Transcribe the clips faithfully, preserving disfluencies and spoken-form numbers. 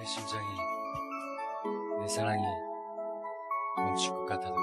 내 심장이, 내 사랑이 멈출 것 같아도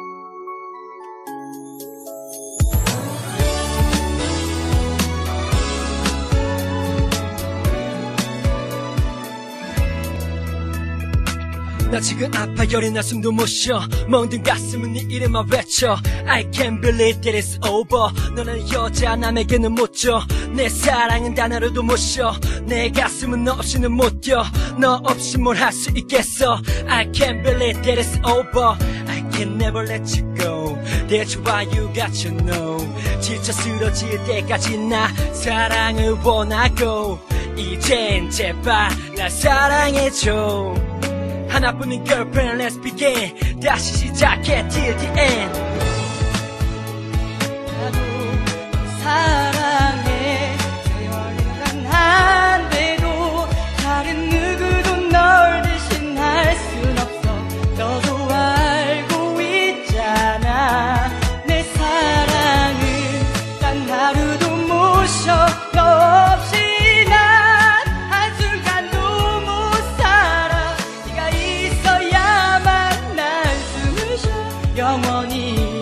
나 지금 아파 열이 나 숨도 못 쉬어 멍든 가슴은 네 이름만 외쳐 I can't believe that it's over 너는 여자 남에게는 못 줘 내 사랑은 단어로도 못 쉬어 내 가슴은 너 없이는 못 뛰어 너 없이 뭘 할 수 있겠어 I can't believe that it's over I can never let you go That's why you got to know 지쳐 쓰러질 때까지 나 사랑을 원하고 이젠 제발 날 사랑해줘 하나뿐인 girlfriend let's begin 다시 시작해 till the end 나도 사랑해 세월이 한데도 다른 누구도 널 대신할 순 없어 너도 알고 있잖아 내 사랑은 단 하루도 못 쉬어 너 없이 영원히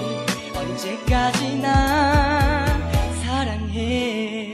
언제까지나 사랑해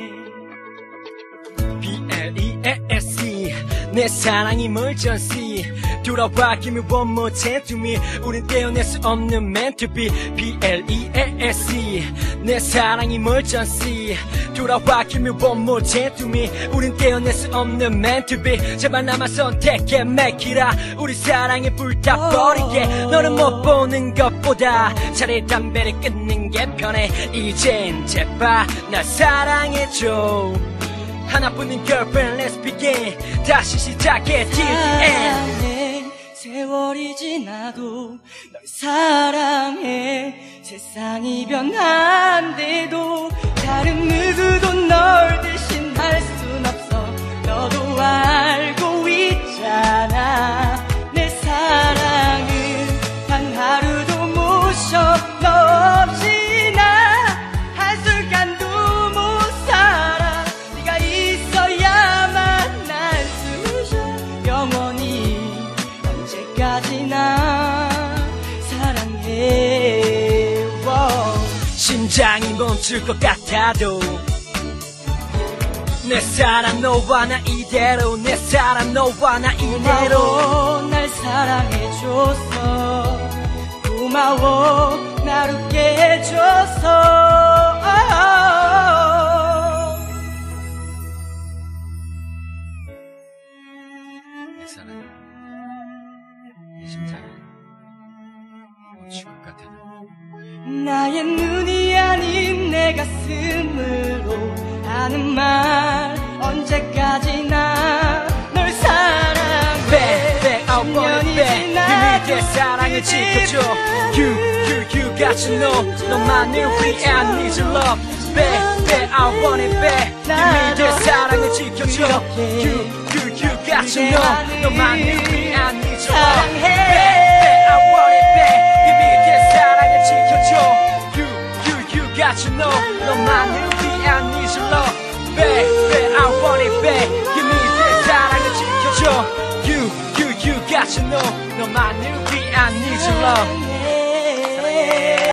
B L E S E 내 사랑이 멀쩡시 돌아와 give me one more chance to me 우린 떼어낼 수 없는 meant to be B L E S E 내 사랑이 멀쩡시 돌아와 give me one more chance to me 우린 떼어낼 수 없는 meant to be 제발 나만 선택해 make it up 우리 사랑에 불타버리게 너는 못 보는 것보다 차라리 담배를 끊는 게 편해 이젠 제발 날 사랑해줘 하나뿐인 girlfriend let's begin 다시 시작해 till the end 세월이 지나도 널 사랑해 세상이 변한데도 다른 누구도 널 대신할 순 없어 너도 알고 있잖아 내 사랑은 단 하루도 못 쉬어 너 없이 나 한순간도 못 살아 네가 있어야만 날 숨을 쉬어 영원히 언제까지나 사랑해 wow. 심장이 멈출 것 같아도 내 사랑 너와 나 이대로 내 사랑 너와 나 이대로 고마워 날 사랑해줘서 고마워 날 웃게 해줘서 내 사랑이, 내 심장이 멈출 것 같아도 나의 눈이 아닌 내 가슴으로 하는 말 언제까지나 널 사랑해 Back, I want it back 힘이 돼 사랑을 지켜줘 You, you, you got to know 너만을 위해 I need your love Back, back, I want it back 힘이 돼 사랑을 지켜줘 You, you, you got to know 너만을 위해 I need your love Back, back, I want it back 힘이 돼 사랑을 지켜줘 You, you, you got to know 너만을 위해 I need your love Back, back, I want it back 힘이 돼 사랑을 지켜줘 You, you, you got to know 너만을 위해 I need your love